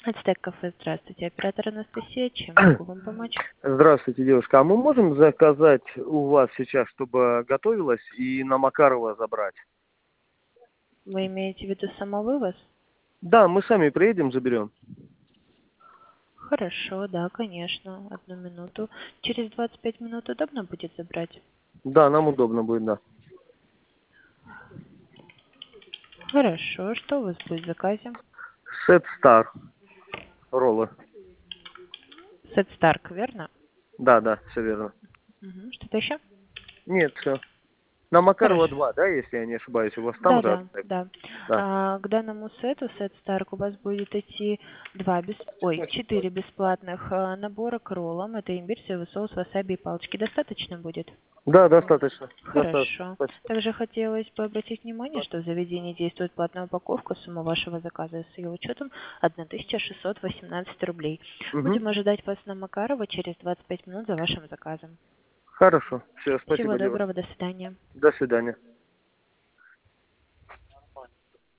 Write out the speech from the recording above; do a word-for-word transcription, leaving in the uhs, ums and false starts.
Ацтек кафе, здравствуйте. Оператор Анастасия, чем могу вам помочь? Здравствуйте, девушка. А мы можем заказать у вас сейчас, чтобы готовилась, и на Макарова забрать? Вы имеете в виду самовывоз? Да, мы сами приедем, заберем. Хорошо, да, конечно. Одну минуту. Через двадцать пять минут удобно будет забрать? Да, нам удобно будет, да. Хорошо. Что у вас будет в заказе? Сет Стар роллы. Сет Старк, верно? Да, да, все верно. Угу. Что-то еще? Нет, все. На Макарова Хорошо. два, да, если я не ошибаюсь, у вас там Да, же да, Ацтек? да. Да. А, к данному сету, сет Старк, у вас будет идти два без... Ой, четыре бесплатных а, набора к роллам. Это имбирь, соевый соус, васаби и палочки. Достаточно будет? Да, достаточно. Достаточно. Хорошо. Спасибо. Также хотелось бы обратить внимание, что в заведении действует платная упаковка. Сумма вашего заказа с ее учетом тысяча шестьсот восемнадцать рублей. Угу. Будем ожидать вас на Макарова через двадцать пять минут за вашим заказом. Хорошо. Все, Всего спасибо, девушка. доброго, до свидания. До свидания.